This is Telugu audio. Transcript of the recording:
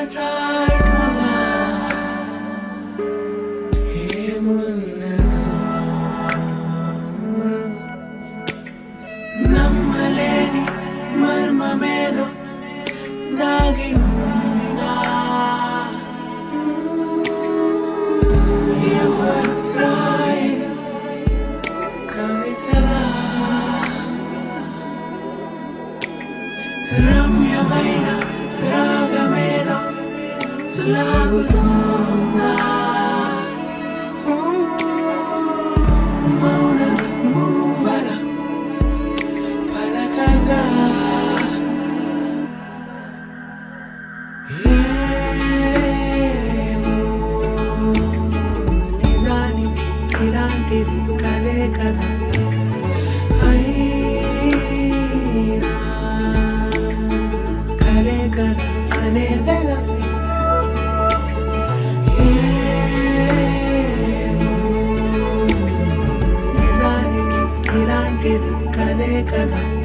చాటుగా ఏమున్నదో నమ్మలేని మర్మమేదో దాగి ఉందా ఎవరు రాయని కవితలా రమ్యమైన రాగమేదో లాగుతుందా మౌన మూవల పలకగా ఏమో నిజానికి ఇలాంటిది కలే కదా అయినా కలే కదా అనేదెలా ఏమో నిజానికి ఇలాంటిది కలే కదా